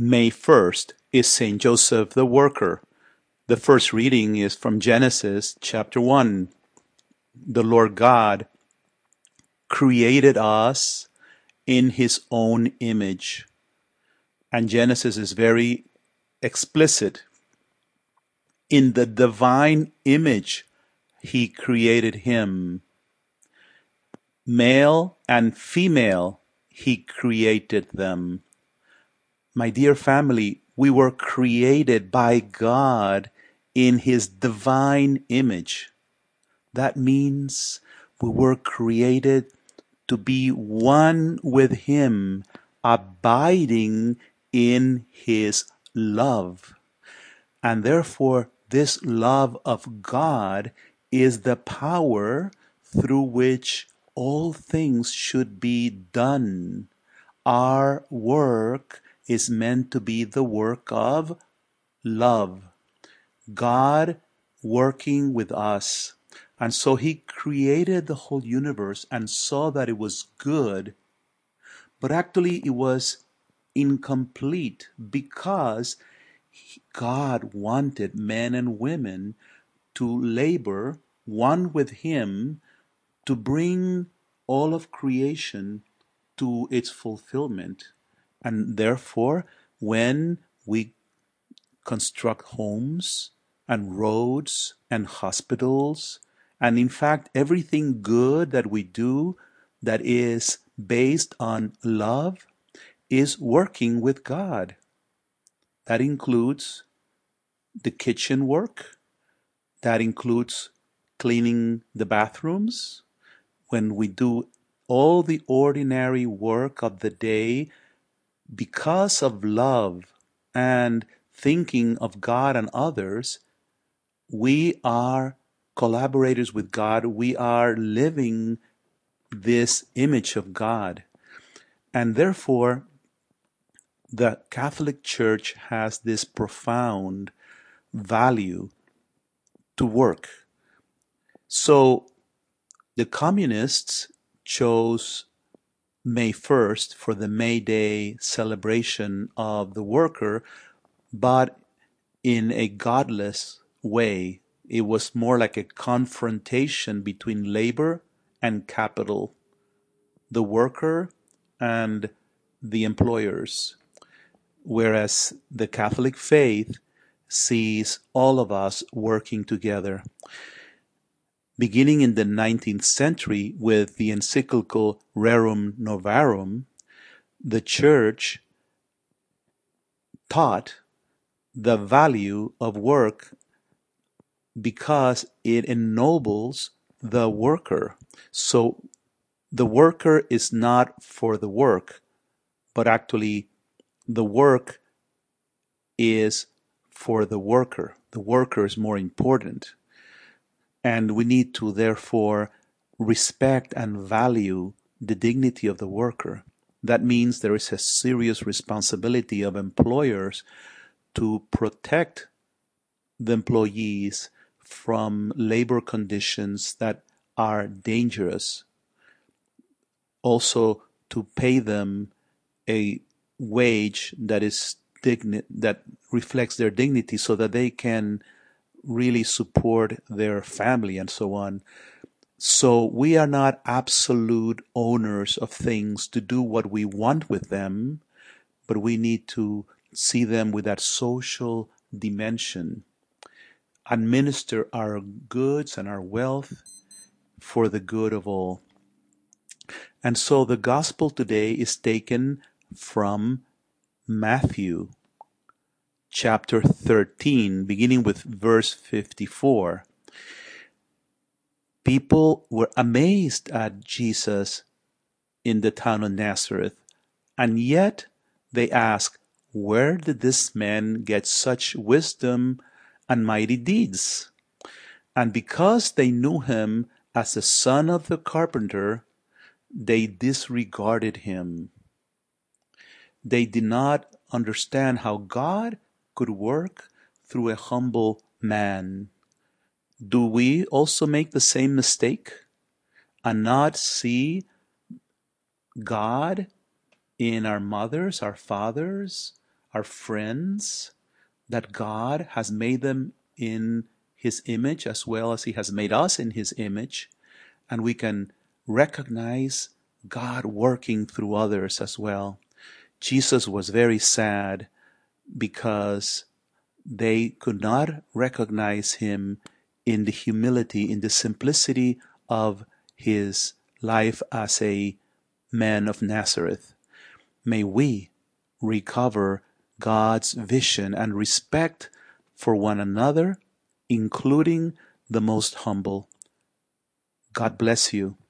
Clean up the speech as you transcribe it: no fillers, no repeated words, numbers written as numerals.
May 1st is Saint Joseph the Worker. The first reading is from Genesis chapter 1. The Lord God created us in his own image. And Genesis is very explicit. In the divine image, he created him. Male and female, he created them. My dear family, we were created by God in his divine image. That means we were created to be one with him, abiding in his love. And therefore, this love of God is the power through which all things should be done. Our work is meant to be the work of love. God working with us. And so he created the whole universe and saw that it was good, but actually it was incomplete because God wanted men and women to labor one with him to bring all of creation to its fulfillment. And therefore, when we construct homes and roads and hospitals, and in fact, everything good that we do that is based on love is working with God. That includes the kitchen work, that includes cleaning the bathrooms. When we do all the ordinary work of the day because of love and thinking of God and others, we are collaborators with God. We are living this image of God. And therefore, the Catholic Church has this profound value to work. So the communists chose May 1st for the May Day celebration of the worker, but in a godless way. It was more like a confrontation between labor and capital, the worker and the employers, whereas the Catholic faith sees all of us working together. Beginning in the 19th century with the encyclical Rerum Novarum, the Church taught the value of work because it ennobles the worker. So the worker is not for the work, but actually the work is for the worker. The worker is more important. And we need to therefore respect and value the dignity of the worker. That means there is a serious responsibility of employers to protect the employees from labor conditions that are dangerous. Also, to pay them a wage that is that reflects their dignity so that they can really support their family and so on. So we are not absolute owners of things to do what we want with them, but we need to see them with that social dimension. Administer our goods and our wealth for the good of all. And so the gospel today is taken from Matthew chapter 13, beginning with verse 54. People were amazed at Jesus in the town of Nazareth, and yet they asked, where did this man get such wisdom and mighty deeds? And because they knew him as the son of the carpenter, they disregarded him. They did not understand how God could work through a humble man. Do we also make the same mistake and not see God in our mothers, our fathers, our friends, that God has made them in His image as well as He has made us in His image, and we can recognize God working through others as well. Jesus was very sad because they could not recognize Him in the humility, in the simplicity of His life as a man of Nazareth. May we recover God's vision and respect for one another, including the most humble. God bless you.